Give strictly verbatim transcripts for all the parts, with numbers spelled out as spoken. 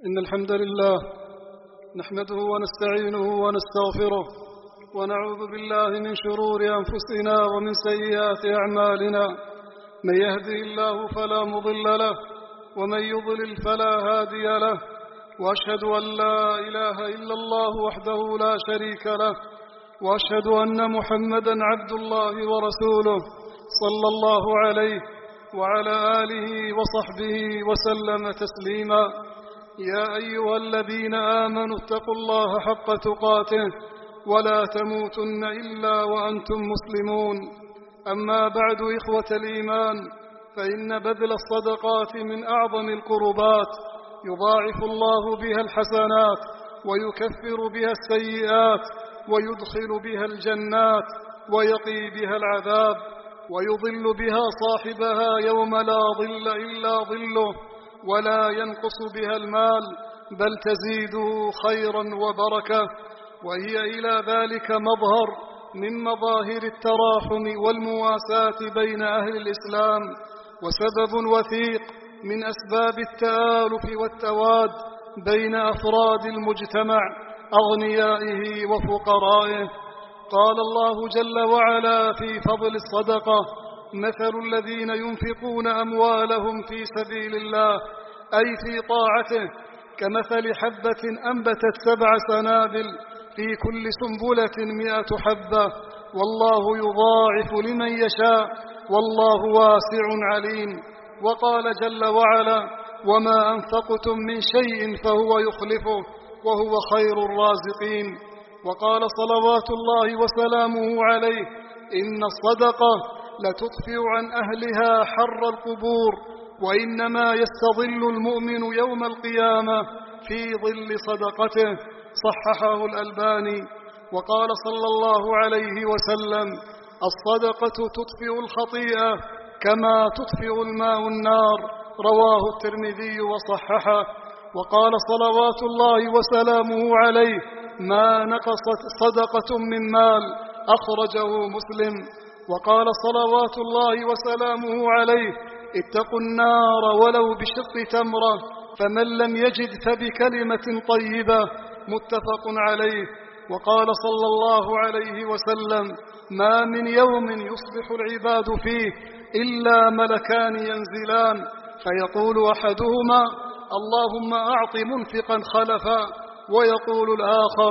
إن الحمد لله نحمده ونستعينه ونستغفره ونعوذ بالله من شرور أنفسنا ومن سيئات أعمالنا. من يهده الله فلا مضل له ومن يضلل فلا هادي له، وأشهد أن لا إله إلا الله وحده لا شريك له، وأشهد أن محمدا عبد الله ورسوله صلى الله عليه وعلى آله وصحبه وسلم تسليما. يا أيها الذين آمنوا اتقوا الله حق تقاته ولا تموتن إلا وأنتم مسلمون. أما بعد، إخوة الإيمان، فإن بذل الصدقات من أعظم القربات، يضاعف الله بها الحسنات ويكفر بها السيئات ويدخل بها الجنات ويقي بها العذاب ويضل بها صاحبها يوم لا ظل إلا ظله، ولا ينقص بها المال بل تزيده خيرا وبركة. وهي إلى ذلك مظهر من مظاهر التراحم والمواساة بين أهل الإسلام، وسبب وثيق من أسباب التآلف والتواد بين أفراد المجتمع أغنيائه وفقرائه. قال الله جل وعلا في فضل الصدقة: مثل الذين ينفقون أموالهم في سبيل الله أي في طاعته كمثل حبة أنبتت سبع سنابل في كل سنبلة مئة حبة، والله يضاعف لمن يشاء والله واسع عليم. وقال جل وعلا: وما أنفقتم من شيء فهو يخلفه وهو خير الرازقين. وقال صلوات الله وسلامه عليه: إن الصدقة لتطفئ عن أهلها حر القبور، وإنما يستظل المؤمن يوم القيامة في ظل صدقته. صححه الألباني. وقال صلى الله عليه وسلم: الصدقة تطفئ الخطيئة كما تطفئ الماء النار. رواه الترمذي وصححه. وقال صلوات الله وسلامه عليه: ما نقصت صدقة من مال. أخرجه مسلم. وقال صلوات الله وسلامه عليه: اتقوا النار ولو بشق تمرة، فمن لم يجد فبكلمة طيبة. متفق عليه. وقال صلى الله عليه وسلم: ما من يوم يصبح العباد فيه إلا ملكان ينزلان، فيقول أحدهما: اللهم أعط منفقا خلفا، ويقول الآخر: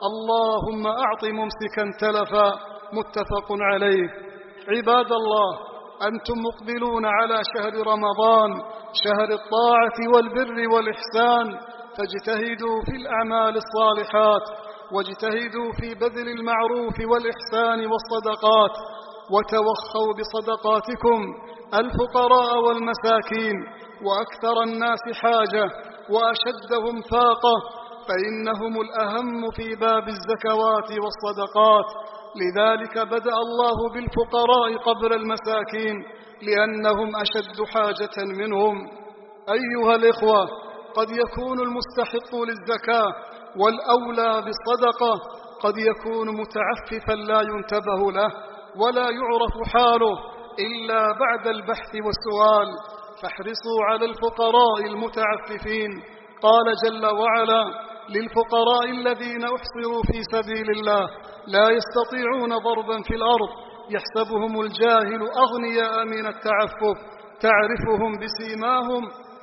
اللهم أعط ممسكا تلفا. متفق عليه. عباد الله، أنتم مقبلون على شهر رمضان، شهر الطاعة والبر والإحسان، فاجتهدوا في الأعمال الصالحات، واجتهدوا في بذل المعروف والإحسان والصدقات، وتوخوا بصدقاتكم الفقراء والمساكين وأكثر الناس حاجة وأشدهم فاقة، فإنهم الأهم في باب الزكوات والصدقات. لذلك بدأ الله بالفقراء قبل المساكين، لأنهم أشد حاجة منهم. أيها الإخوة، قد يكون المستحق للزكاة والأولى بالصدقة قد يكون متعففا لا ينتبه له ولا يعرف حاله إلا بعد البحث والسؤال، فاحرصوا على الفقراء المتعففين. قال جل وعلا: للفقراء الذين أحصروا في سبيل الله لا يستطيعون ضربا في الأرض يحسبهم الجاهل أغنياء من التعفف، تعرفهم بسيماهم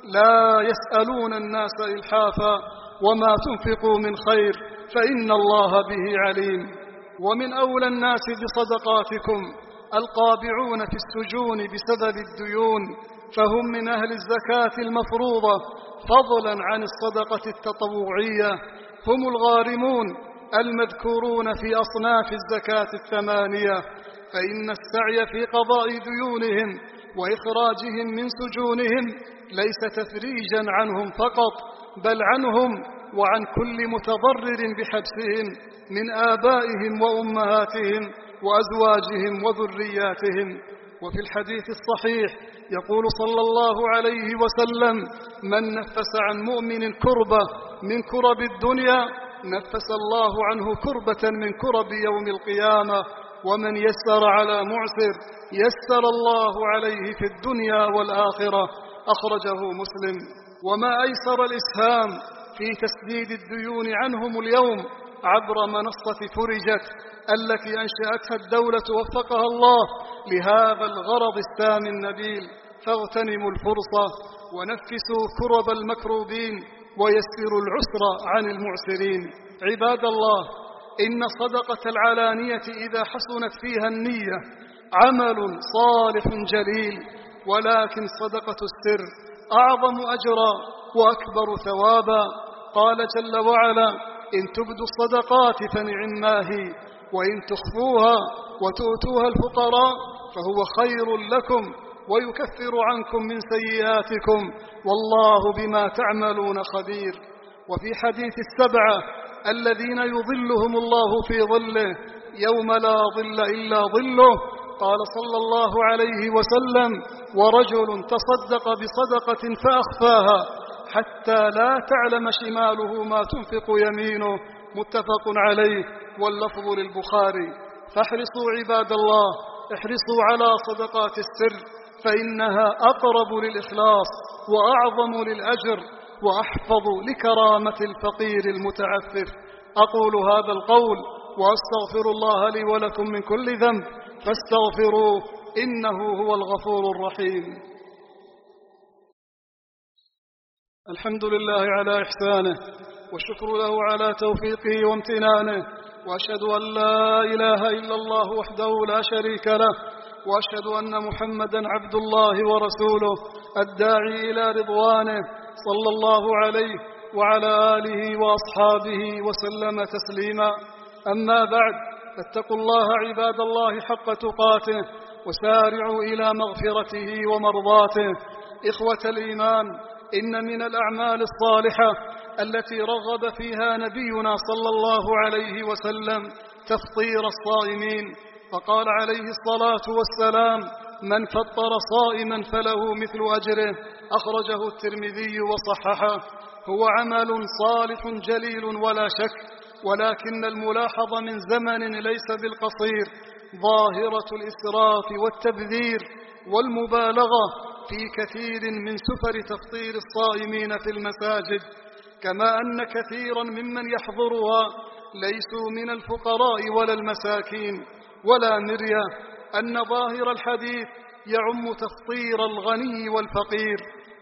لا يسألون الناس إلحافا، وما تنفقوا من خير فإن الله به عليم. ومن أولى الناس بصدقاتكم القابعون في السجون بسبب الديون، فهم من أهل الزكاة المفروضة فضلا عن الصدقة التطوعية. هم الغارمون المذكورون في أصناف الزكاة الثمانية، فإن السعي في قضاء ديونهم وإخراجهم من سجونهم ليس تفريجا عنهم فقط، بل عنهم وعن كل متضرر بحبسهم من آبائهم وأمهاتهم وأزواجهم وذرياتهم. وفي الحديث الصحيح يقول صلى الله عليه وسلم: من نفس عن مؤمن كربة من كرب الدنيا نفس الله عنه كربة من كرب يوم القيامة، ومن يسر على معسر يسر الله عليه في الدنيا والآخرة. أخرجه مسلم. وما أيسر الإسهام في تسديد الديون عنهم اليوم عبر منصة فرجت التي أنشأتها الدولة وفقها الله لهذا الغرض السامي النبيل. فاغتنموا الفرصة ونفسوا كرب المكروبين ويسروا العسر عن المعسرين. عباد الله، إن صدقة العلانية إذا حسنت فيها النية عمل صالح جليل، ولكن صدقة السر أعظم أجرا وأكبر ثوابا. قال جل وعلا: إن تبدوا الصدقات فنعما هي، وإن تخفوها وتؤتوها الفقراء فهو خير لكم ويكفر عنكم من سيئاتكم والله بما تعملون خبير. وفي حديث السبعة الذين يظلهم الله في ظله يوم لا ظل إلا ظله، قال صلى الله عليه وسلم: ورجل تصدق بصدقة فأخفاها حتى لا تعلم شماله ما تنفق يمينه، متفق عليه واللفظ للبخاري. فاحرصوا عباد الله، احرصوا على صدقات السر، فإنها أقرب للإخلاص وأعظم للأجر وأحفظ لكرامة الفقير المتعفف. أقول هذا القول وأستغفر الله لي ولكم من كل ذنب فاستغفروه إنه هو الغفور الرحيم. الحمد لله على إحسانه، والشكر له على توفيقه وامتنانه، وأشهد أن لا إله إلا الله وحده لا شريك له، وأشهد أن محمدا عبد الله ورسوله الداعي إلى رضوانه، صلى الله عليه وعلى آله وأصحابه وسلم تسليما. أما بعد، فاتقوا الله عباد الله حق تقاته، وسارعوا إلى مغفرته ومرضاته. إخوة الإيمان، إن من الأعمال الصالحة التي رغب فيها نبينا صلى الله عليه وسلم تفطير الصائمين، فقال عليه الصلاة والسلام: من فطر صائما فله مثل أجره، أخرجه الترمذي وصححه. هو عمل صالح جليل ولا شك، ولكن الملاحظ من زمن ليس بالقصير ظاهرة الإسراف والتبذير والمبالغة في كثير من سفر تفطير الصائمين في المساجد، كما أن كثيرا ممن يحضرها ليسوا من الفقراء ولا المساكين. ولا مرية أن ظاهر الحديث يعم تفطير الغني والفقير،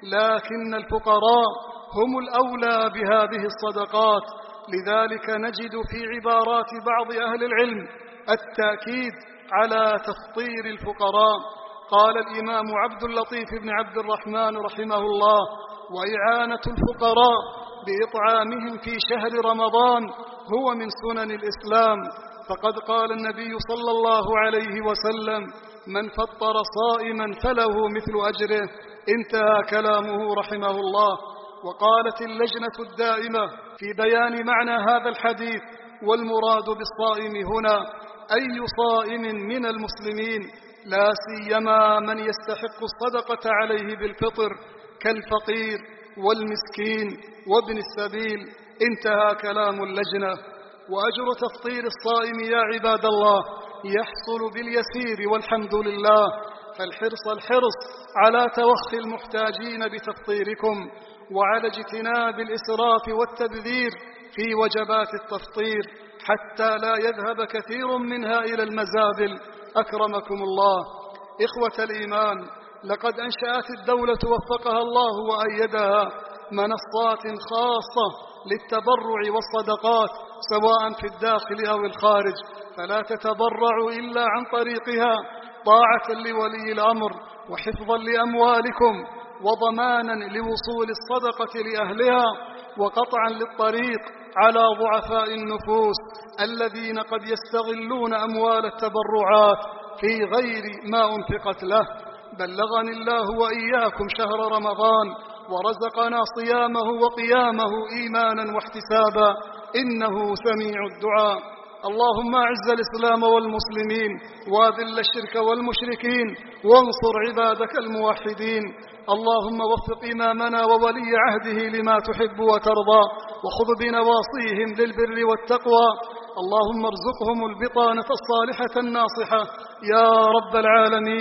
لكن الفقراء هم الأولى بهذه الصدقات. لذلك نجد في عبارات بعض أهل العلم التأكيد على تفطير الفقراء. قال الإمام عبد اللطيف بن عبد الرحمن رحمه الله: وإعانة الفقراء بإطعامهم في شهر رمضان هو من سنن الإسلام، فقد قال النبي صلى الله عليه وسلم: من فطر صائما فله مثل أجره. انتهى كلامه رحمه الله. وقالت اللجنة الدائمة في بيان معنى هذا الحديث: والمراد بالصائم هنا أي صائم من المسلمين، لا سيما من يستحق الصدقة عليه بالفطر كالفقير والمسكين وابن السبيل. انتهى كلام اللجنة. وأجر تفطير الصائم يا عباد الله يحصل باليسير والحمد لله، فالحرص الحرص على توخي المحتاجين بتفطيركم، وعلى اجتناب الإسراف والتبذير في وجبات التفطير حتى لا يذهب كثير منها إلى المزابل. أكرمكم الله. إخوة الإيمان، لقد أنشأت الدولة وفقها الله وأيدها منصات خاصة للتبرع والصدقات سواء في الداخل أو الخارج، فلا تتبرعوا إلا عن طريقها طاعة لولي الأمر وحفظا لأموالكم وضمانا لوصول الصدقة لأهلها وقطعا للطريق على ضعفاء النفوس الذين قد يستغلون أموال التبرعات في غير ما أنفقت له. بلغني الله وإياكم شهر رمضان ورزقنا صيامه وقيامه إيمانا واحتسابا، إنه سميع الدعاء. اللهم أعز الإسلام والمسلمين وأذل الشرك والمشركين وانصر عبادك الموحدين. اللهم وفق إمامنا وولي عهده لما تحب وترضى، وخذ بنواصيهم للبر والتقوى. اللهم ارزقهم البطانة الصالحة الناصحة يا رب العالمين.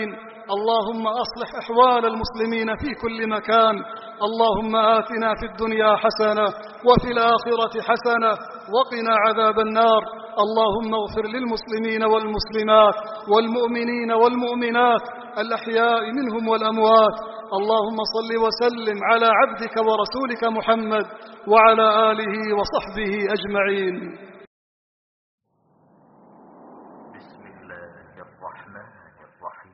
اللهم أصلح أحوال المسلمين في كل مكان. اللهم آتنا في الدنيا حسنة وفي الآخرة حسنة وقنا عذاب النار. اللهم اغفر للمسلمين والمسلمات والمؤمنين والمؤمنات الأحياء منهم والأموات. اللهم صل وسلم على عبدك ورسولك محمد وعلى آله وصحبه أجمعين. بسم الله الرحمن الرحيم.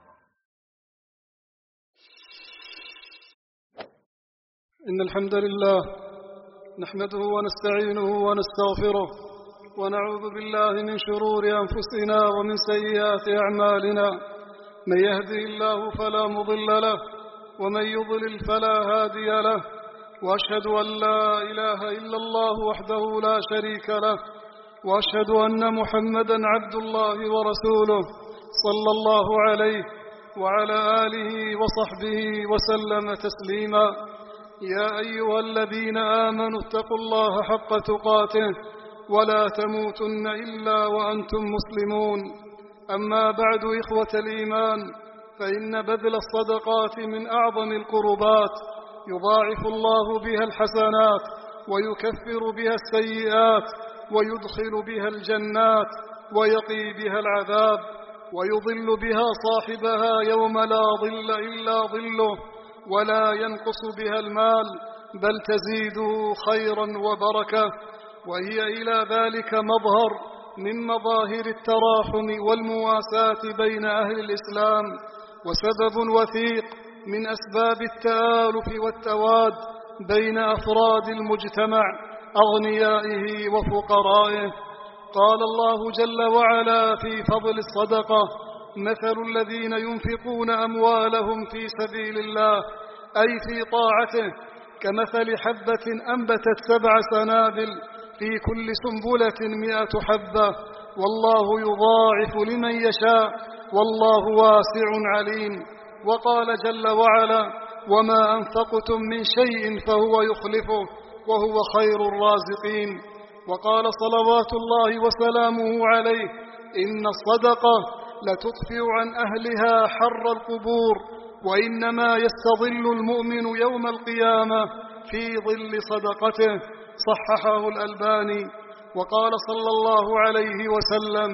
إن الحمد لله نحمده ونستعينه ونستغفره ونعوذ بالله من شرور أنفسنا ومن سيئات أعمالنا. من يهده الله فلا مضل له ومن يضلل فلا هادي له، وأشهد أن لا إله إلا الله وحده لا شريك له، وأشهد أن محمدا عبد الله ورسوله صلى الله عليه وعلى آله وصحبه وسلم تسليما. يا أيها الذين آمنوا اتقوا الله حق تقاته ولا تموتن إلا وأنتم مسلمون. أما بعد، إخوة الإيمان، فإن بذل الصدقات من أعظم القربات يضاعف الله بها الحسنات ويكفر بها السيئات ويدخل بها الجنات ويقي بها العذاب ويضل بها صاحبها يوم لا ظل إلا ظله، ولا ينقص بها المال بل تزيده خيرا وبركة. وهي إلى ذلك مظهر من مظاهر التراحم والمواساة بين أهل الإسلام، وسبب وثيق من أسباب التآلف والتواد بين أفراد المجتمع أغنيائه وفقرائه. قال الله جل وعلا في فضل الصدقة: مثل الذين ينفقون أموالهم في سبيل الله أي في طاعته كمثل حبة أنبتت سبع سنابل في كل سنبلة مئة حبة والله يضاعف لمن يشاء والله واسع عليم. وقال جل وعلا: وما أنفقتم من شيء فهو يخلفه وهو خير الرازقين. وقال صلوات الله وسلامه عليه: إن الصدقة لتطفئ عن أهلها حر القبور، وإنما يستظل المؤمن يوم القيامة في ظل صدقته. صححه الألباني. وقال صلى الله عليه وسلم: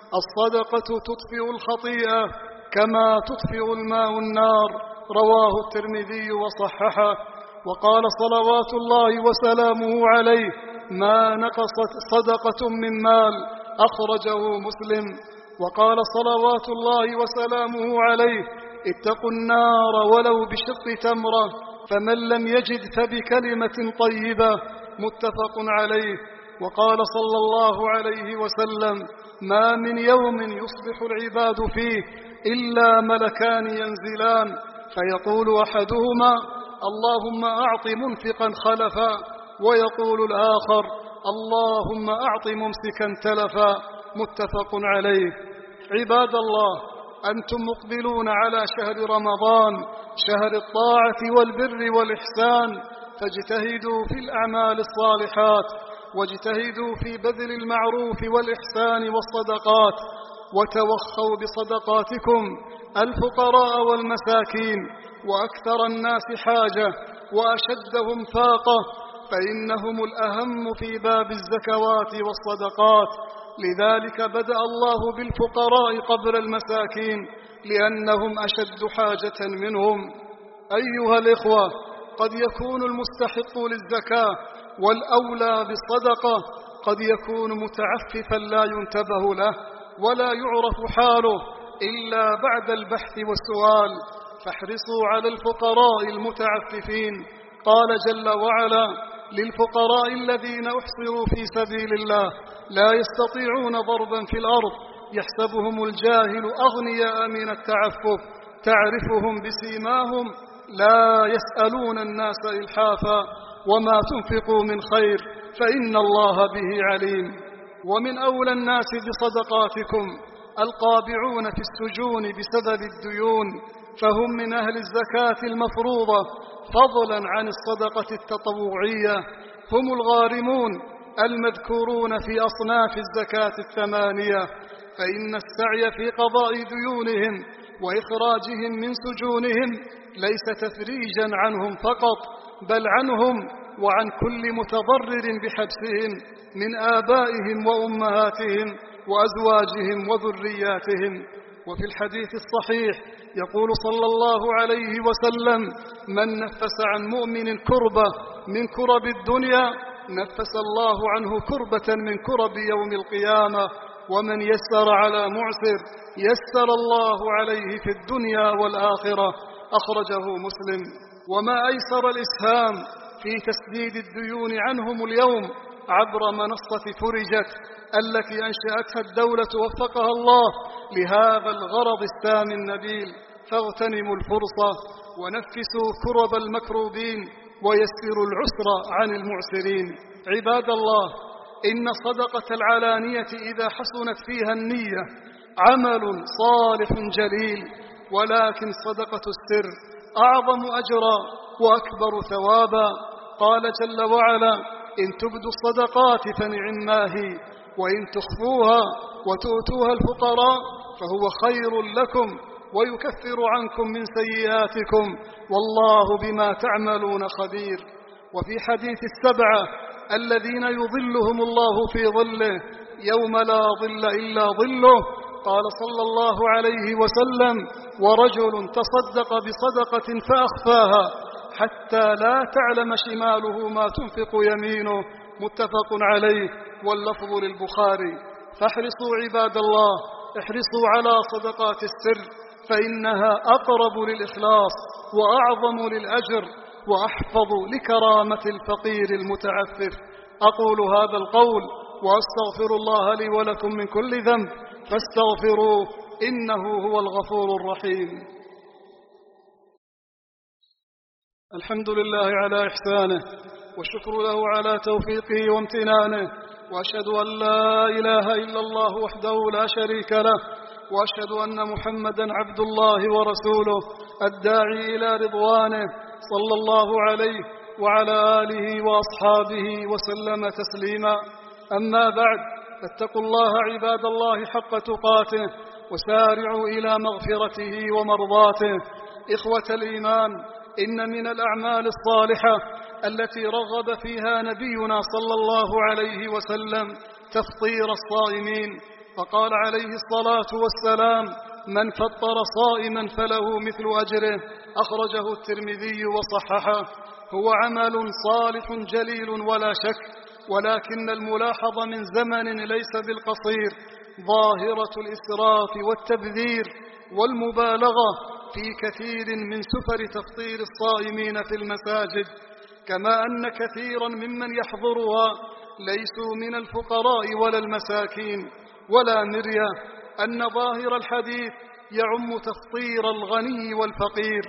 الصدقة تطفئ الخطيئة كما تطفئ الماء النار. رواه الترمذي وصححه. وقال صلوات الله وسلامه عليه: ما نقصت صدقة من مال. أخرجه مسلم. وقال صلوات الله وسلامه عليه: اتقوا النار ولو بشق تمرة، فمن لم يجد فبكلمة طيبة. متفق عليه. وقال صلى الله عليه وسلم: ما من يوم يصبح العباد فيه إلا ملكان ينزلان، فيقول أحدهما: اللهم أعط منفقا خلفا، ويقول الآخر: اللهم أعط ممسكا تلفا. متفق عليه. عباد الله، أنتم مقبلون على شهر رمضان، شهر الطاعة والبر والإحسان، فاجتهدوا في الأعمال الصالحات، واجتهدوا في بذل المعروف والإحسان والصدقات، وتوخوا بصدقاتكم الفقراء والمساكين وأكثر الناس حاجة وأشدهم فاقة، فإنهم الأهم في باب الزكوات والصدقات. لذلك بدأ الله بالفقراء قبل المساكين لأنهم أشد حاجة منهم. أيها الإخوة، قد يكون المستحق للزكاة والأولى بالصدقة قد يكون متعففا لا ينتبه له ولا يعرف حاله إلا بعد البحث والسؤال، فاحرصوا على الفقراء المتعففين. قال جل وعلا: للفقراء الذين أحصروا في سبيل الله لا يستطيعون ضربا في الأرض يحسبهم الجاهل أغنياء من التعفف تعرفهم بسيماهم لا يسألون الناس إلحافا وما تنفقوا من خير فإن الله به عليم. ومن أولى الناس بصدقاتكم القابعون في السجون بسبب الديون، فهم من أهل الزكاة المفروضة فضلا عن الصدقة التطوعية. هم الغارمون المذكورون في أصناف الزكاة الثمانية، فإن السعي في قضاء ديونهم وإخراجهم من سجونهم ليس تفريجا عنهم فقط، بل عنهم وعن كل متضرر بحبسهم من آبائهم وأمهاتهم وأزواجهم وذرياتهم. وفي الحديث الصحيح يقول صلى الله عليه وسلم: من نفس عن مؤمن كربة من كرب الدنيا نفس الله عنه كربة من كرب يوم القيامة، ومن يسر على معسر يسر الله عليه في الدنيا والآخرة. أخرجه مسلم. وما أيسر الإسهام في تسديد الديون عنهم اليوم عبر منصة فرجت التي أنشأتها الدولة وفقها الله لهذا الغرض السامي النبيل. فاغتنموا الفرصة ونفسوا كرب المكروبين ويسروا العسر عن المعسرين. عباد الله، إن صدقة العلانية إذا حسنت فيها النية عمل صالح جليل، ولكن صدقة السر أعظم أجرا وأكبر ثوابا. قال جل وعلا: إن تبدوا الصدقات فنعما هي، وإن تخفوها وتؤتوها الفقراء فهو خير لكم ويكفر عنكم من سيئاتكم والله بما تعملون خبير. وفي حديث السبعة الذين يظلهم الله في ظله يوم لا ظل إلا ظله قال صلى الله عليه وسلم: ورجل تصدق بصدقة فأخفاها حتى لا تعلم شماله ما تنفق يمينه. متفق عليه، واللفظ للبخاري. فاحرصوا عباد الله، احرصوا على صدقات السر، فإنها أقرب للإخلاص وأعظم للأجر وأحفظ لكرامة الفقير المتعفف. أقول هذا القول وأستغفر الله لي ولكم من كل ذنب فاستغفروه إنه هو الغفور الرحيم. الحمد لله على إحسانه، والشكر له على توفيقه وامتنانه، وأشهد أن لا إله إلا الله وحده لا شريك له، وأشهد أن محمدا عبد الله ورسوله الداعي إلى رضوانه صلى الله عليه وعلى آله وأصحابه وسلم تسليما. أما بعد، فاتقوا الله عباد الله حق تقاته، وسارعوا إلى مغفرته ومرضاته. إخوة الإيمان، إن من الأعمال الصالحة التي رغب فيها نبينا صلى الله عليه وسلم تفطير الصائمين، فقال عليه الصلاة والسلام: من فطر صائما فله مثل أجره. أخرجه الترمذي وصححه. هو عمل صالح جليل ولا شك، ولكن الملاحظ من زمن ليس بالقصير ظاهرة الإسراف والتبذير والمبالغة في كثير من سفر تفطير الصائمين في المساجد، كما أن كثيرا ممن يحضرها ليسوا من الفقراء ولا المساكين، ولا مرية أن ظاهر الحديث يعم تفطير الغني والفقير،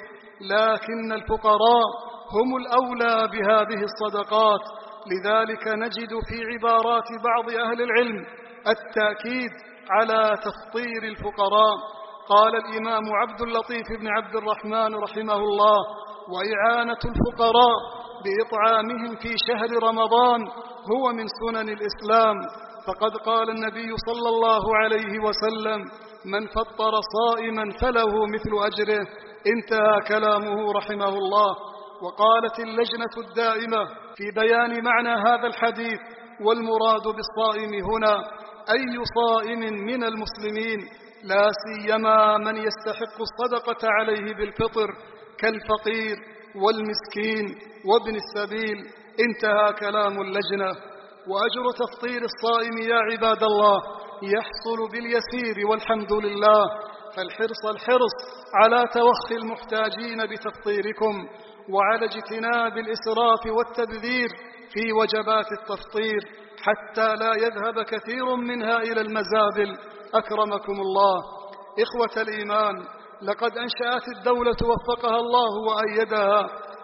لكن الفقراء هم الأولى بهذه الصدقات. لذلك نجد في عبارات بعض أهل العلم التأكيد على تفطير الفقراء. قال الإمام عبد اللطيف بن عبد الرحمن رحمه الله: وإعانة الفقراء بإطعامهم في شهر رمضان هو من سنن الإسلام، فقد قال النبي صلى الله عليه وسلم: من فطر صائما فله مثل أجره. انتهى كلامه رحمه الله. وقالت اللجنة الدائمة في بيان معنى هذا الحديث: والمراد بالصائم هنا أي صائم من المسلمين، لا سيما من يستحق الصدقة عليه بالفطر كالفقير والمسكين وابن السبيل. انتهى كلام اللجنة. وأجر تفطير الصائم يا عباد الله يحصل باليسير والحمد لله، فالحرص الحرص على توخي المحتاجين بتفطيركم، وعلى اجتناب الإسراف والتبذير في وجبات التفطير حتى لا يذهب كثير منها إلى المزابل. أكرمكم الله. إخوة الإيمان، لقد أنشأت الدولة وفقها الله وأيدها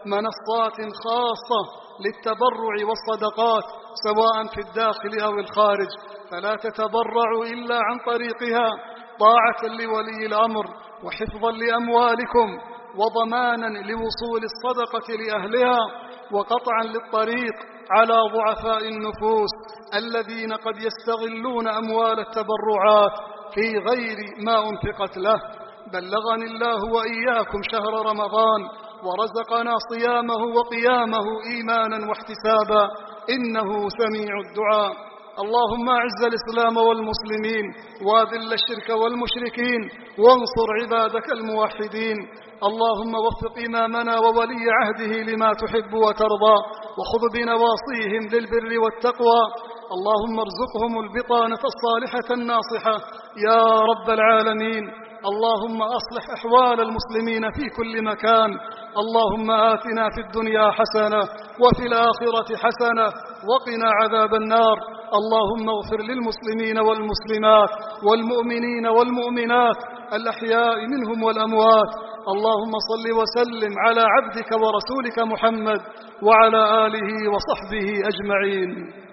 منصات خاصة للتبرع والصدقات سواء في الداخل أو الخارج، فلا تتبرعوا إلا عن طريقها طاعة لولي الأمر وحفظا لأموالكم وضمانا لوصول الصدقة لأهلها وقطعا للطريق على ضعفاء النفوس الذين قد يستغلون أموال التبرعات في غير ما أنفقت له. بلغني الله وإياكم شهر رمضان ورزقنا صيامه وقيامه إيمانا واحتسابا، إنه سميع الدعاء. اللهم أعز الإسلام والمسلمين وأذل الشرك والمشركين وانصر عبادك الموحدين. اللهم وفق إمامنا وولي عهده لما تحب وترضى، وخذ بنواصيهم للبر والتقوى. اللهم ارزقهم البطانة الصالحة الناصحة يا رب العالمين. اللهم أصلح أحوال المسلمين في كل مكان. اللهم آتنا في الدنيا حسنة وفي الآخرة حسنة وقنا عذاب النار. اللهم اغفر للمسلمين والمسلمات والمؤمنين والمؤمنات الأحياء منهم والأموات. اللهم صل وسلم على عبدك ورسولك محمد وعلى آله وصحبه أجمعين.